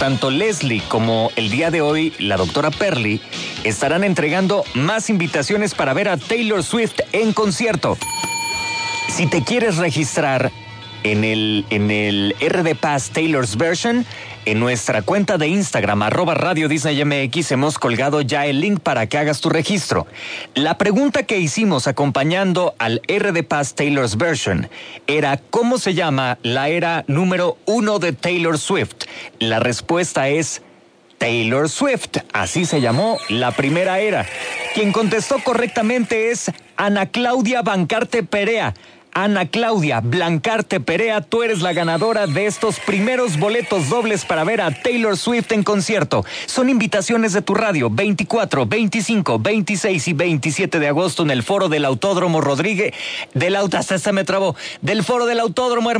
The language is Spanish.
tanto Leslie como el día de hoy la doctora Perly estarán entregando más invitaciones para ver a Taylor Swift en concierto. Si te quieres registrar en el RD Pass Taylor's Version, en nuestra cuenta de Instagram, @Radio Disney MX, hemos colgado ya el link para que hagas tu registro. La pregunta que hicimos acompañando al RD Pass Taylor's Version era: ¿cómo se llama la era número 1 de Taylor Swift? La respuesta es Taylor Swift, así se llamó la primera era. Quien contestó correctamente es Ana Claudia Bancarte Perea. Ana Claudia Blancarte Perea, tú eres la ganadora de estos primeros boletos dobles para ver a Taylor Swift en concierto. Son invitaciones de tu radio, 24, 25, 26 y 27 de agosto en el Foro del Autódromo Rodríguez, del Foro del Autódromo